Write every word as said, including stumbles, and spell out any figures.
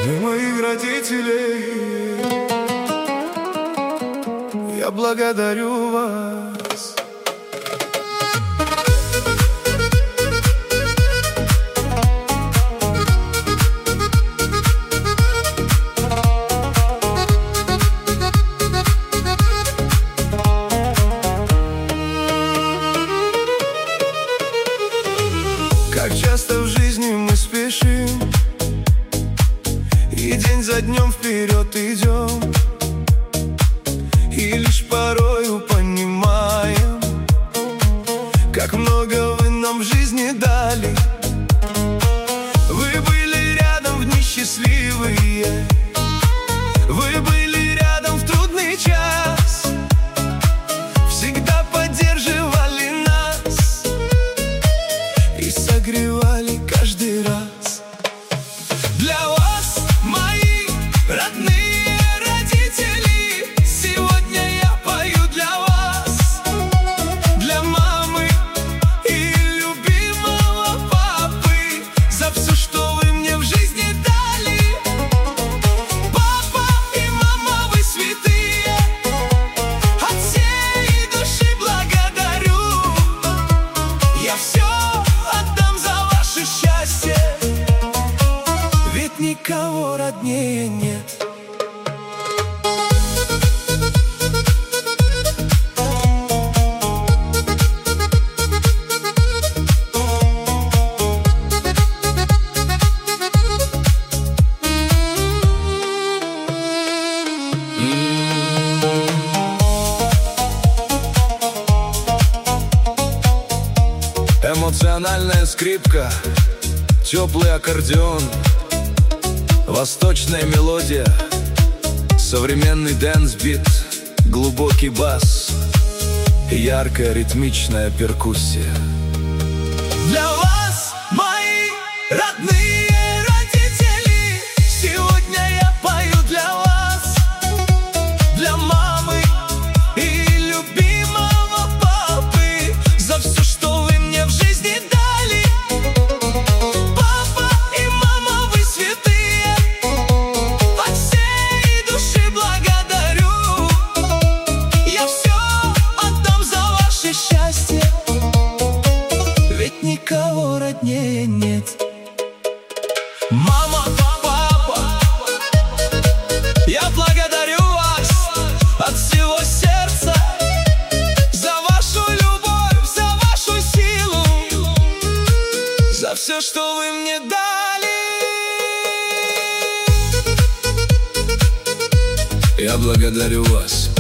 Вы моих родителей, я благодарю вас. Как часто в жизни мы спешим, и день за днем вперед идем, и лишь порою понимаем, как много вы нам в жизни дали. Вы были рядом в дни счастливые, вы были рядом в трудный час, всегда поддерживали нас и согревали каждый раз. Для вас, мои родные родители, сегодня я пою для вас, для мамы и любимого папы, за все, что вы мне в жизни дали. Папа и мама, вы святые, от всей души благодарю. Я все отдам за ваше счастье, ведь никого роднее нет. Эмоциональная скрипка, теплый аккордеон, восточная мелодия, современный дэнс-бит, глубокий бас, яркая ритмичная перкуссия. Для вас, мои родные родители, сегодня я пою для вас, для мамы и любимого папы, за все, что вы мне в жизни дали. Папа и мама, вы святые, от всей души благодарю. Я все отдам за ваше счастье, ведь никого роднее нет. Мама, папа, я благодарю вас от всего сердца за вашу любовь, за вашу силу, за все, что вы мне дали. Я благодарю вас.